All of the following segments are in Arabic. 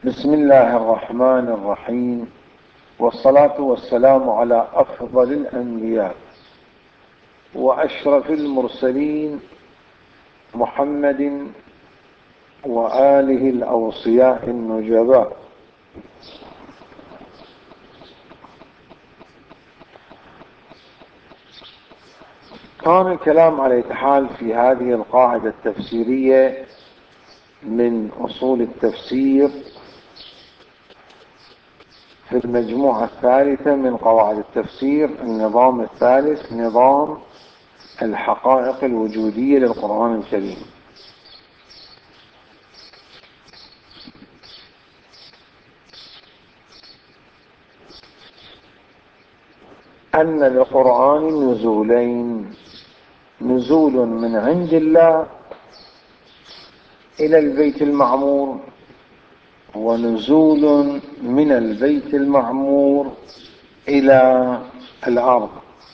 بسم الله الرحمن الرحيم، والصلاة والسلام على أفضل الأنبياء وأشرف المرسلين محمد وآله الأوصياء النجباء. كان الكلام على حال في هذه القاعدة التفسيرية من أصول التفسير في المجموعة الثالثة من قواعد التفسير، النظام الثالث، نظام الحقائق الوجودية للقرآن الكريم. أن للقرآن نزولين: نزول من عند الله إلى البيت المعمور، ونزول من البيت المعمور إلى الأرض.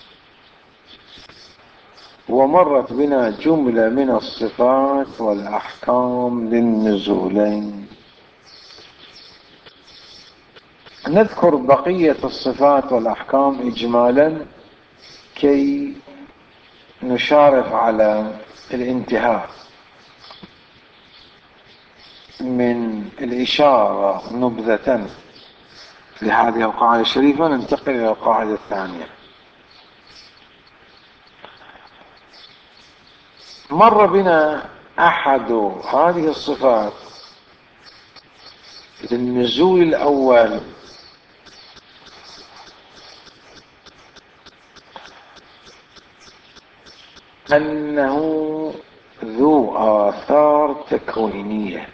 ومرت بنا جملة من الصفات والأحكام للنزولين. نذكر بقية الصفات والأحكام إجمالا كي نشارف على الانتهاء من الإشارة نبذة لهذه القاعدة الشريفة. ننتقل إلى القاعدة الثانية. مر بنا أحد هذه الصفات للنزول الأول أنه ذو آثار تكوينية.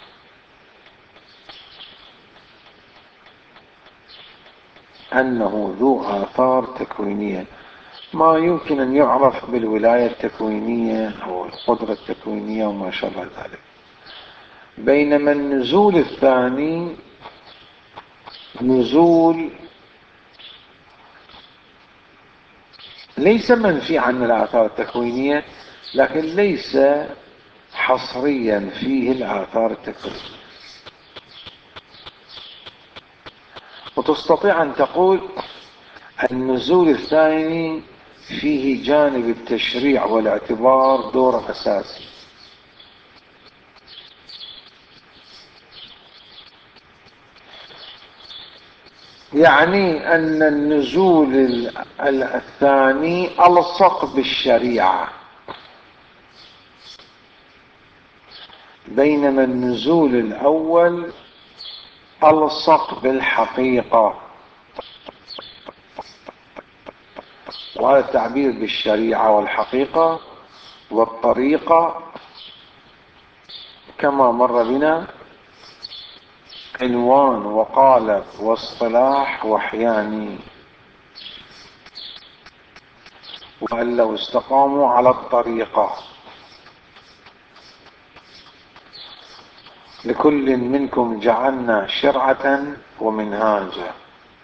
أنه ذو آثار تكوينية، ما يمكن أن يعرف بالولاية التكوينية أو القدرة التكوينية وما شابه ذلك. بينما النزول الثاني نزول ليس منفي عن الآثار التكوينية، لكن ليس حصريا فيه الآثار التكوينية. وتستطيع أن تقول النزول الثاني فيه جانب التشريع والاعتبار دور أساسي. يعني أن النزول الثاني ألصق بالشريعة، بينما النزول الأول ألصق بالحقيقة. وهذا التعبير بالشريعة والحقيقة والطريقة كما مر بنا عنوان وقالب واصطلاح وحياني، وأن لو استقاموا على الطريقة لكل منكم جعلنا شرعة ومنهاجا.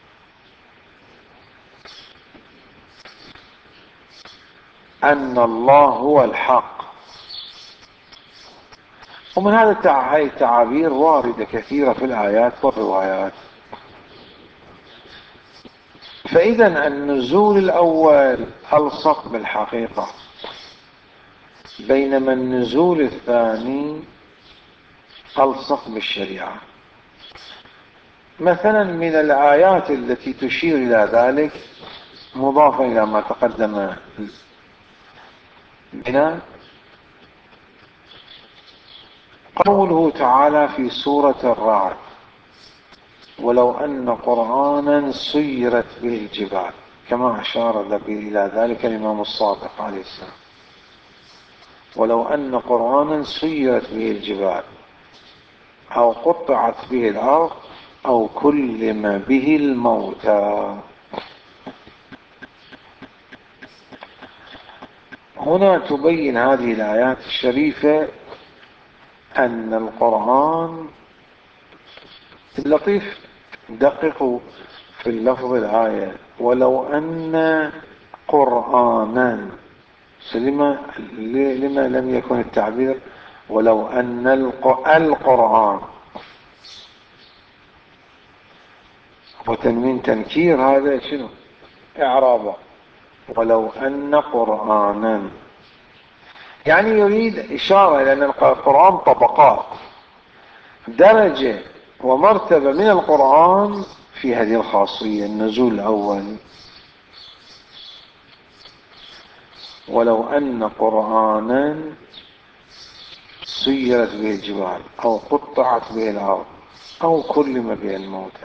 أن الله هو الحق. ومن هذه التعابير واردة كثيرة في الآيات والروايات. فإذا النزول الأول ألصق بالحقيقة، بينما النزول الثاني ألصق بالشريعة. مثلا من الآيات التي تشير إلى ذلك مضافة إلى ما تقدم بنا قوله تعالى في سورة الرعد: ولو أن قرآنا سيرت به الجبال، كما أشار إلى ذلك الإمام الصادق عليه السلام. ولو أن قرآنا سيرت به الجبال أو قطعت به الأرض أو كلم به الموتى. هنا تبين هذه الآيات الشريفة أن القرآن اللطيف. دققوا في اللفظ الآية: ولو أن قرآنا. لما لم يكن التعبير ولو أن القرآن؟ وتنوين تنكير هذا شنو إعرابه؟ ولو أن قرآنا، يعني يريد إشارة إلى أن القرآن طبقات، درجة ومرتبة من القرآن في هذه الخاصية. النزول الأول: ولو أن قرآنا سيرت به الجبال أو قطعت به الأرض أو كلم به الموتى.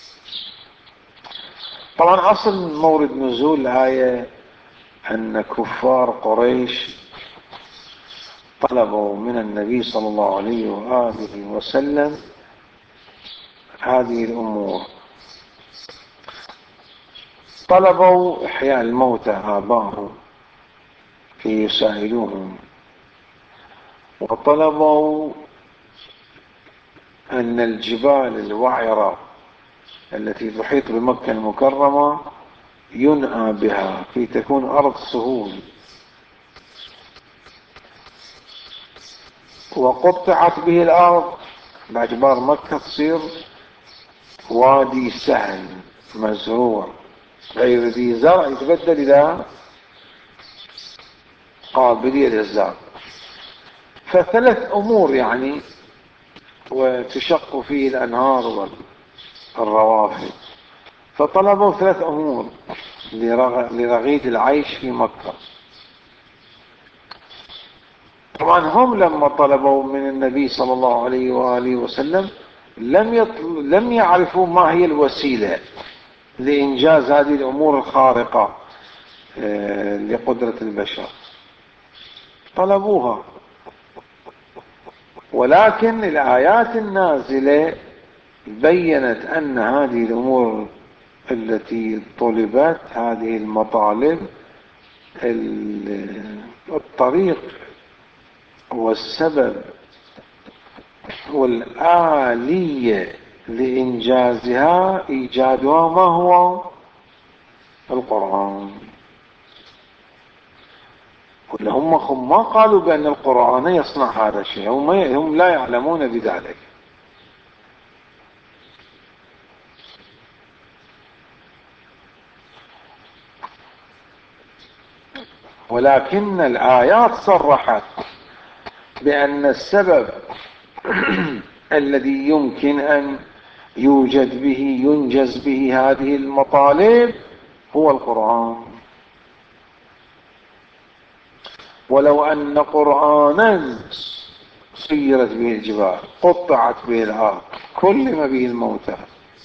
طبعا أصل مورد نزول الآية أن كفار قريش طلبوا من النبي صلى الله عليه وآله وسلم هذه الأمور. طلبوا إحياء الموتى آباءهم في يسائلوهم، وطلبوا أن الجبال الوعرة التي تحيط بمكة المكرمة ينأى بها في تكون أرض سهول، وقطعت به الأرض باعتبار مكة تصير وادي سهل مزروع غير ذي زرع يتبدل إلى قابلية للزرع. فثلاث أمور يعني، وتشق فيه الأنهار والروافد. فطلبوا ثلاث أمور لرغيد العيش في مكة. طبعا هم لما طلبوا من النبي صلى الله عليه وآله وسلم لم يعرفوا ما هي الوسيلة لإنجاز هذه الأمور الخارقة لقدرة البشر. طلبوها، ولكن الآيات النازلة بيّنت أن هذه الأمور التي طلبت، هذه المطالب، الطريق والسبب والآلية لإنجازها إيجادها ما هو؟ القرآن. هم ما قالوا بأن القرآن يصنع هذا الشيء، هم لا يعلمون بذلك. ولكن الآيات صرحت بأن السبب الذي يمكن أن ينجز به هذه المطالب هو القرآن. ولو أن قرآنا سيرت به الجبال قطعت به الأرض كلم به الموتى.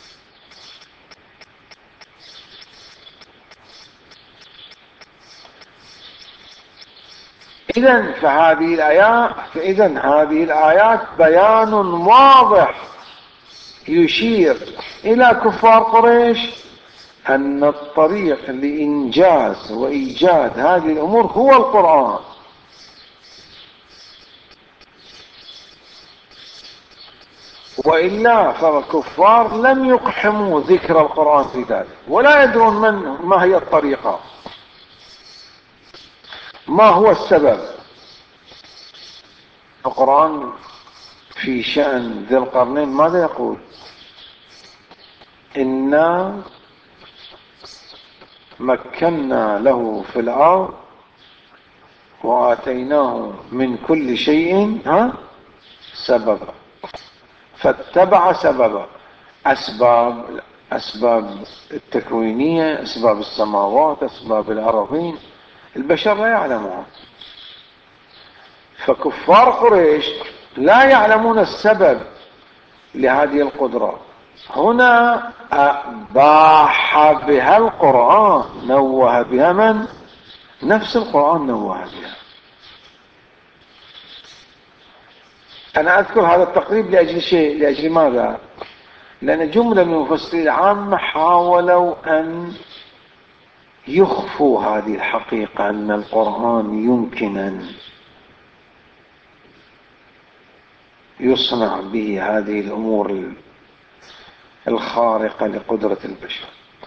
فإذن هذه الآيات بيان واضح يشير إلى كفار قريش أن الطريق لإنجاز وإيجاد هذه الأمور هو القرآن. وإلا فالكفار لم يقحموا ذكر القرآن في ذلك، ولا يدرون ما هي الطريقة، ما هو السبب. القرآن في شأن ذي القرنين ماذا يقول؟ إنا مكنا له في الأرض وآتيناه من كل شيء سببا فاتبع سببا. أسباب التكوينية، أسباب السماوات، أسباب الأراضين، البشر لا يعلمها. فكفار قريش لا يعلمون السبب لهذه القدرة. هنا أباح بها القرآن، نوه بها من؟ نفس القرآن نوه بها. أنا أذكر هذا التقريب لأجل شيء، لأجل ماذا؟ لأن جملة من المفسرين العامة حاولوا أن يخفوا هذه الحقيقة، أن القرآن يمكن أن يصنع به هذه الأمور الخارقة لقدرة البشر.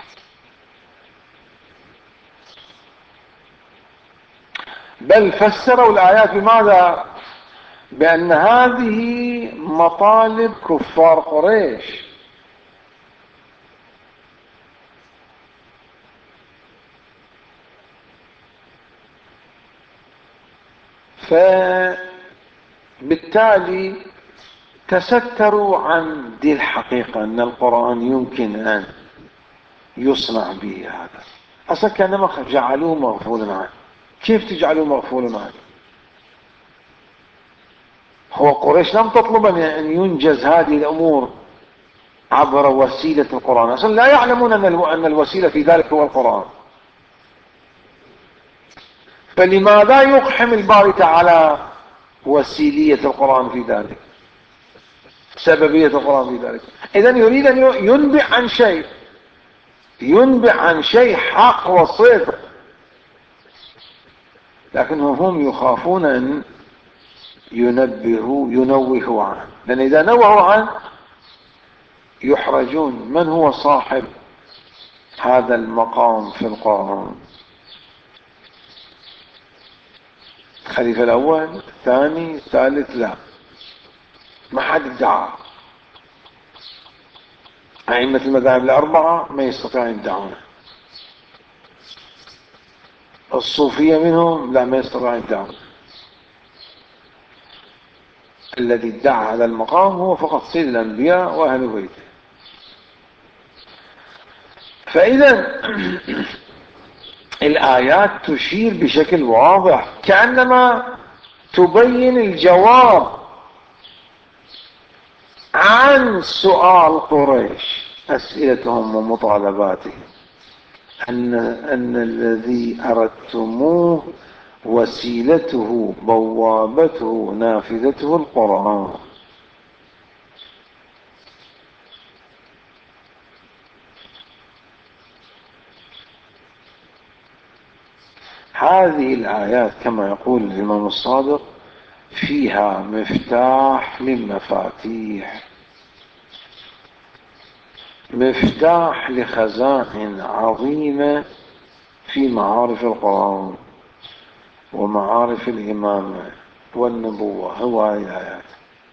بل فسروا الآيات بماذا؟ بأن هذه مطالب كفار قريش، فبالتالي تستروا عن دي الحقيقة أن القرآن يمكن أن يصنع به هذا. أصلا كأنما جعلوه مغفولا عنه. كيف تجعلوه مغفولا عنه؟ هو قريش لم تطلب أن ينجز هذه الأمور عبر وسيلة القرآن، أصلا لا يعلمون أن الوسيلة في ذلك هو القرآن. فلماذا يقحم الباري تعالى وسيلية القرآن في ذلك، سببية القرآن في ذلك؟ إذن يريد أن ينبئ عن شيء حق وصدق، لكنهم هم يخافون أن ينوهوا عنه، لأن إذا نوهوا عنه يحرجون. من هو صاحب هذا المقام في القرآن؟ الخليفة الأول، الثاني، الثالث؟ لا، ما حد ادعى. أئمة المذاهب الأربعة ما يستطيعون يدعونه. الصوفية منهم لا، ما يستطيعون يدعونه. الذي ادعى هذا المقام هو فقط سيد الأنبياء وأهل بيته. فإذا الآيات تشير بشكل واضح كأنما تبين الجواب عن سؤال قريش، أسئلتهم ومطالباتهم، أن الذي أردتموه وسيلته بوابته نافذته القرآن. هذه الآيات كما يقول الإمام الصادق فيها مفتاح للمفاتيح، مفتاح لخزائن عظيمة في معارف القرآن ومعارف الإمامة والنبوة. هو هذه الآيات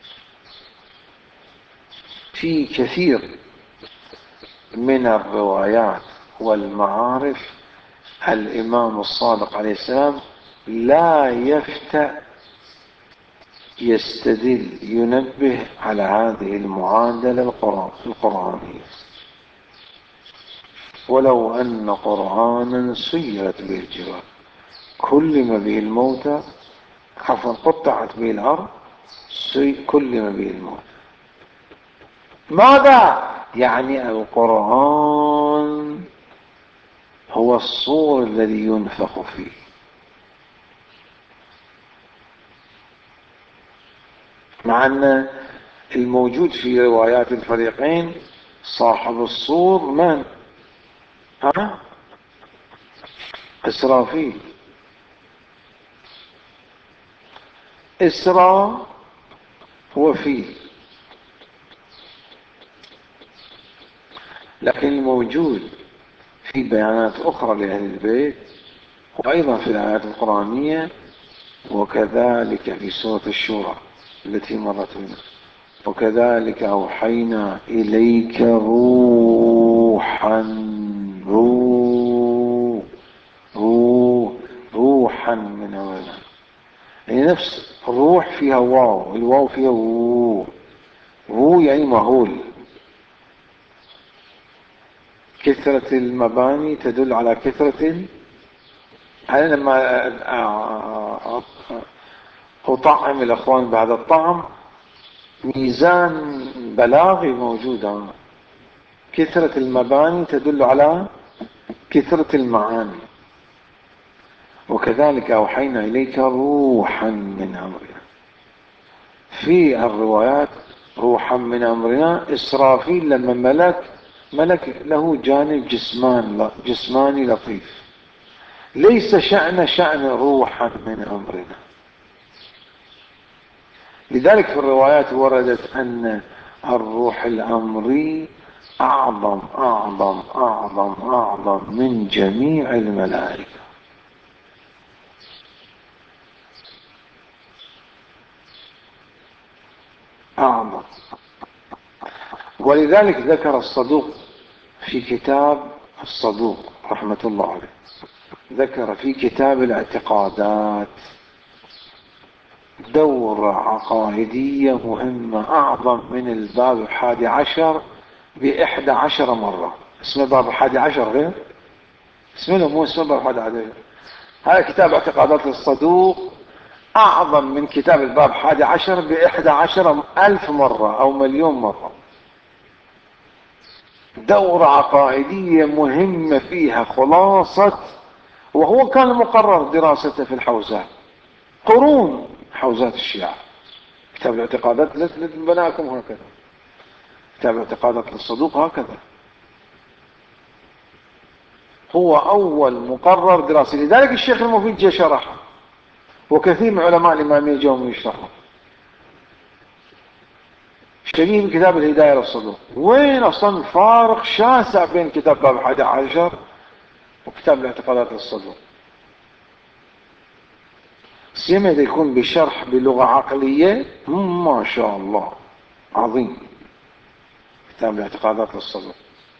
في كثير من الروايات والمعارف. الإمام الصادق عليه السلام لا يفتأ يستدل ينبه على هذه المعادلة القرآنية، ولو أن قرآنا سيرت به الجبال كلم به الموتى، عفوا قطعت به الأرض كلم به الموتى. ماذا يعني؟ القرآن هو الصور الذي ينفخ فيه. مع أن الموجود في روايات الفريقين صاحب الصور من؟ إسرافيل. إسراء هو فيل، لكن الموجود في بيانات أخرى لأهل البيت وأيضا في الآيات القرآنية، وكذلك في سورة الشورى التي مرت بنا، وكذلك أوحينا إليك روحا روحا من أمرنا. يعني نفس الروح فيها واو، الواو فيها وو يعني مهول. كثرة المباني تدل على كثرة. أنا لما أطعم الأخوان بهذا الطعم ميزان بلاغي موجود. كثرة المباني تدل على كثرة المعاني. وكذلك أوحينا إليك روحا من أمرنا. في الروايات روحا من أمرنا، إسرافيل لما ملك له جانب جسماني لطيف، ليس شأن روحا من أمرنا. لذلك في الروايات وردت أن الروح الأمري أعظم أعظم أعظم أعظم من جميع الملائكة. أعظم. ولذلك ذكر الصدوق في كتاب الصدوق رحمة الله عليه، ذكر في كتاب الاعتقادات دورة عقائدية مهمة أعظم من الباب 11 ب11 مرة. اسمه باب 11 غير اسمه، مو اسمه باب 11. هذا كتاب اعتقادات الصدوق أعظم من كتاب الباب 11 ب11,000 مرة أو مليون مرة. دورة عقائدية مهمة فيها خلاصة، وهو كان مقرر دراسته في الحوزات قرون، حوزات الشيعة. كتاب الاعتقادات بناكم هكذا، كتاب اعتقادات الصدوق هكذا، هو أول مقرر دراسي. لذلك الشيخ المفيد جاء شرح، وكثير من علماء الإمامية جاءوا يشرحوا، شبيه بكتاب الهداية للصدوق. وين أصلا فارق شاسع بين كتاب باب 11 وكتاب الاعتقادات للصدوق، سيما إذا يكون بشرح بلغة عقلية ما شاء الله عظيم. كتاب الاعتقادات للصدوق،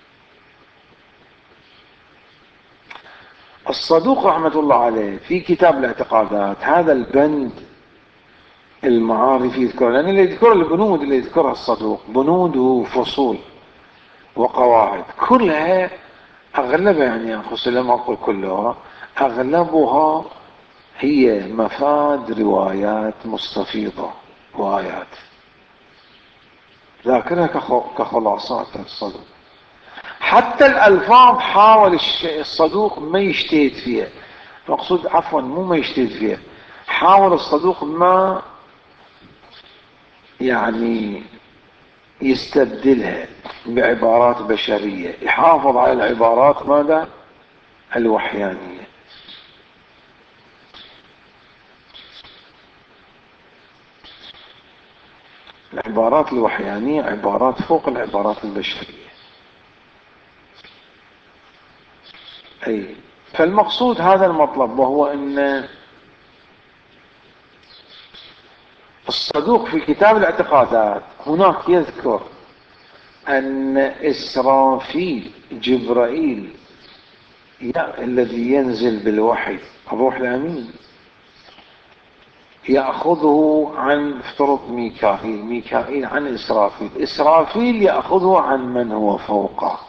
الصدوق رحمة الله عليه في كتاب الاعتقادات هذا البند المعارفي يذكر، لأن اللي يذكر البنود اللي يذكرها الصدوق بنود وفصول وقواعد كلها، أغلبها يعني خصوصا لما أقول كلها، أغلبها هي مفاد روايات مستفيضة وآيات، ذاكرها كخلاصات الصدوق. حتى الألفاظ حاول الصدوق ما يجتهد فيها، مقصود عفوا مو ما يجتهد فيها، حاول الصدوق ما يعني يستبدلها بعبارات بشرية، يحافظ على العبارات ماذا الوحيانية. العبارات الوحيانية عبارات فوق العبارات البشرية. أي فالمقصود هذا المطلب، وهو أن الصدوق في كتاب الاعتقادات هناك يذكر أن إسرافيل جبرائيل الذي ينزل بالوحي الروح الأمين يأخذه عن افترض ميكائيل عن إسرافيل يأخذه عن من هو فوقه،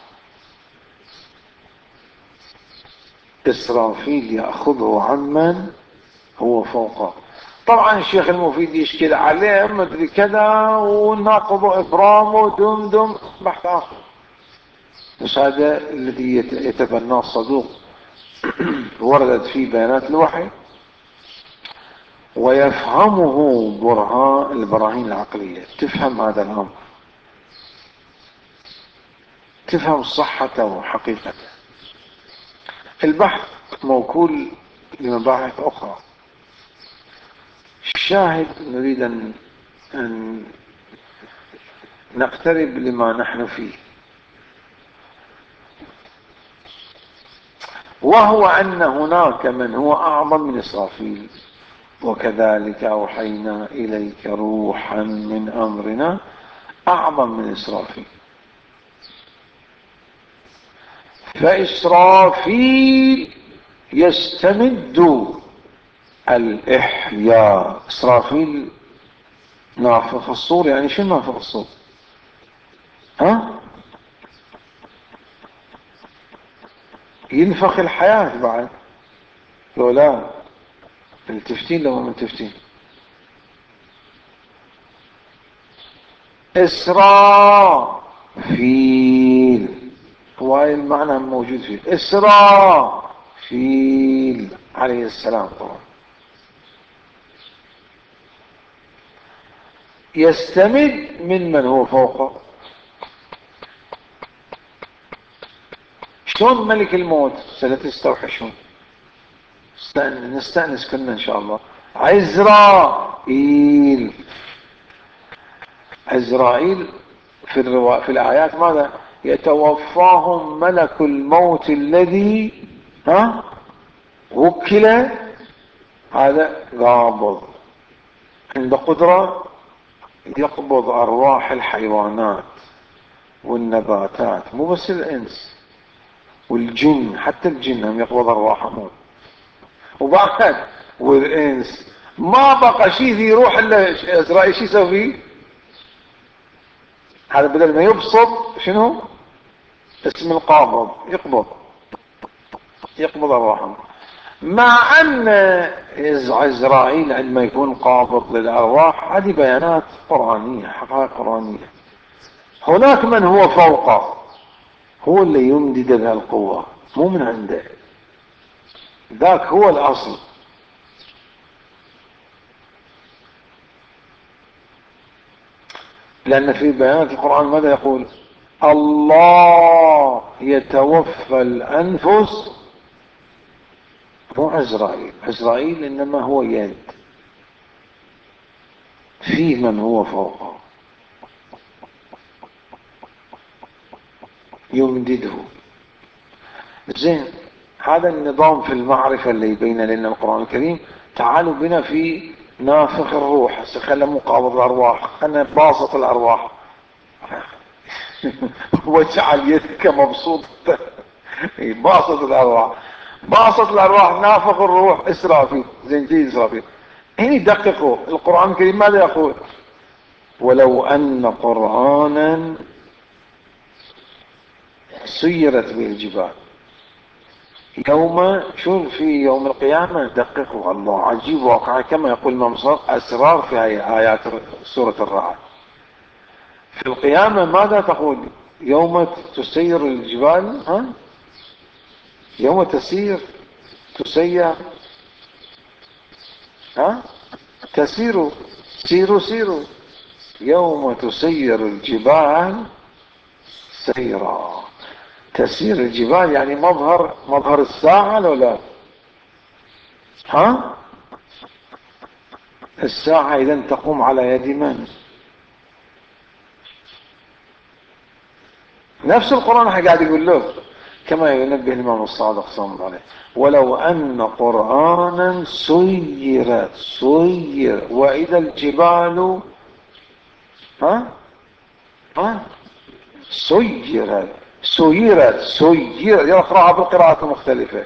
إسرافيل يأخذه عن من هو فوقه. طبعا الشيخ المفيد يشكل عليه مدري كذا وناقض إبرام ودمدم بحث آخر، بس هذا الذي يتبناه الصدوق وردت فيه بيانات الوحي ويفهمه البراهين العقلية، تفهم هذا الأمر، تفهم صحته وحقيقته. البحث موكول لمباحث أخرى. الشاهد نريد أن نقترب لما نحن فيه، وهو أن هناك من هو أعظم من إسرافيل، وكذلك أوحينا إليك روحا من أمرنا، أعظم من إسرافيل. فإسرافيل يستمد الإحياء. إسرافيل نافخ الصور، يعني شو نافخ الصور؟ ها؟ ينفخ الحياة بعد، لو لا التفتين لو من تفتين. إسرافيل هو المعنى موجود فيه، إسرافيل عليه السلام طبعا يستمد من هو فوقه. شلون ملك الموت ستستوحشون؟ نستأنس كلنا إن شاء الله. عزرائيل، عزرائيل في الآيات ماذا؟ يتوفاهم ملك الموت الذي وكل، هذا قابض عند قدرة يقبض أرواح الحيوانات والنباتات، مو بس الإنس والجن، حتى الجن هم يقبض أرواحهم. وبعد والإنس ما بقى شيء ذي روح الا ازرائيل شو يسوي فيه؟ هذا بدل ما يبسط شنو؟ اسم القابض، يقبض ارواحهم. مع ان عزرائيل عندما يكون قابض للارواح هذه بيانات قرآنية، حقائق قرآنية. هناك من هو فوقه، هو اللي يمدد بها القوة، مو من عنده، ذاك هو الاصل. لان في بيانات القرآن ماذا يقول؟ الله يتوفى الانفس، مو عزرائيل. عزرائيل انما هو يد، في من هو فوقه يمدده. زين، هذا النظام في المعرفة اللي يبين لنا القرآن الكريم. تعالوا بنا في نافخ الروح، هسه خلنا مقابض الأرواح، خلنا باسط الأرواح. واجعل يدك مبسوطة. باسط الأرواح، باسط الأرواح، نافخ الروح إسرافيل. زين، جي إسرافيل. هنا دققوا القرآن الكريم ماذا يقول؟ ولو أن قرآنا سيرت به الجبال. يوم، شوف في يوم القيامة دققوا، الله عجيب واقع كما يقول المنصر، أسرار في آيات سورة الرعد. في القيامة ماذا تقول؟ يوم تسير الجبال، ها؟ يوم تسير، ها؟ تسير، سيروا يوم تسير الجبال سيرا. تسير الجبال يعني مظهر الساعة لو لا؟ ها؟ الساعة إذا تقوم على يد من؟ نفس القرآن قاعد يقول له، كما ينبه الإمام الصادق صلى الله عليه وسلم، ولو أن قرآنا سير وإذا الجبال، ها ها سيرت يقرأها بالقراءات المختلفة.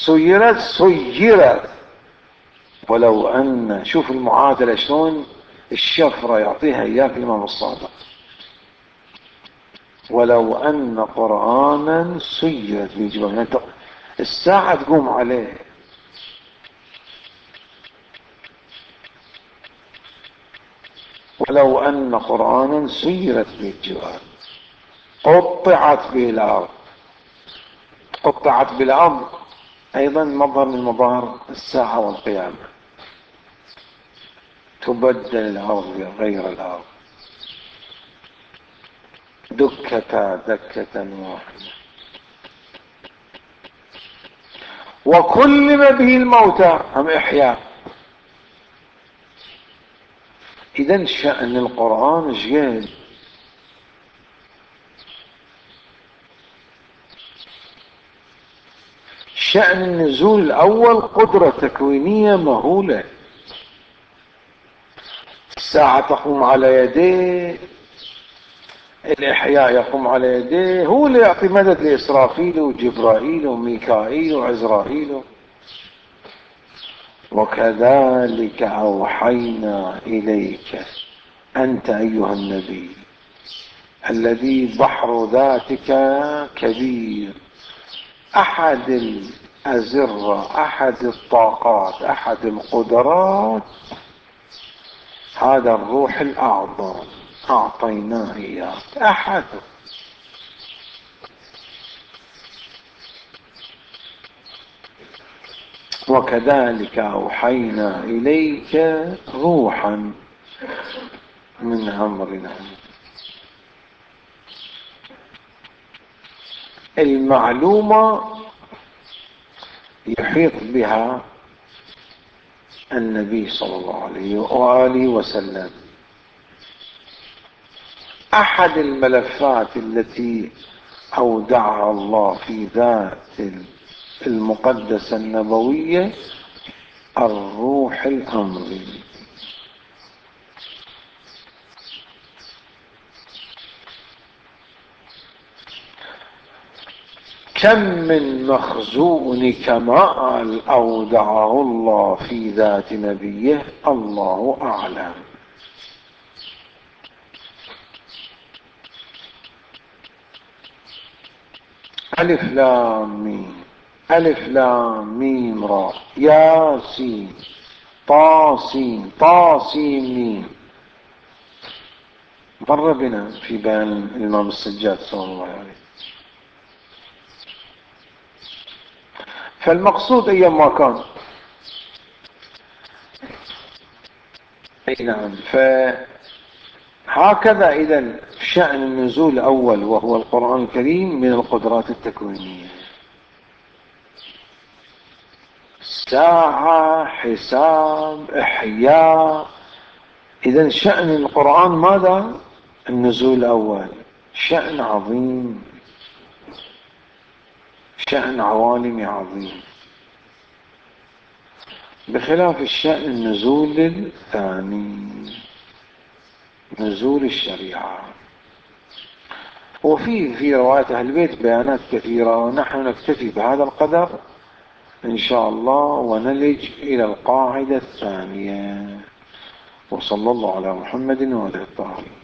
سيرت. ولو أن، شوف المعادلة شلون الشفرة يعطيها إياك الإمام الصادق. ولو أن قرآنا سيرت بالجبال، يعني الساعة تقوم عليه. ولو أن قرآنا سيرت بالجبال قطعت به الأرض. قطعت بالأرض أيضا مظهر من مظاهر الساعة والقيامة. تبدل الأرض غير الأرض، دكة واحدة. وكلم به الموتى، هم إحياء. إذا شأن القرآن جيد. شأن النزول الأول قدرة تكوينية مهولة. الساعة تقوم على يديه، الإحياء يقوم على يديه، هو اللي يعطي مدد لإسرافيل وجبرائيل وميكائيل وعزرائيل. وكذلك أوحينا إليك أنت أيها النبي الذي بحر ذاتك كبير، أحد الأزرة، أحد الطاقات، أحد القدرات، هذا الروح الأعظم أعطيناه إياك. أحد. وكذلك أوحينا إليك روحا من أمرنا. المعلومة يحيط بها النبي صلى الله عليه وآله وسلم. أحد الملفات التي أودعها الله في ذات المقدسة النبوية الروح الأمري. كم من مخزون كمال أودعه الله في ذات نبيه، الله أعلم. ألف لام ميم، ألف لام ميم را، ياسين، طاسين، طاسين ميم. مر بنا في بيان الإمام السجاد صلى الله عليه وسلم. فالمقصود أيما كان. أي نعم. فهكذا إذا شأن النزول الأول وهو القرآن الكريم من القدرات التكوينية. ساعة، حساب، إحياء. إذا شأن القرآن ماذا؟ النزول الأول شأن عظيم، شأن عوالمي عظيم، بخلاف الشأن النزول الثاني، نزول الشريعة. وفي رواية أهل البيت بيانات كثيرة، ونحن نكتفي بهذا القدر إن شاء الله ونلج إلى القاعدة الثانية. وصلى الله على محمد وعلى آله الطاهرين.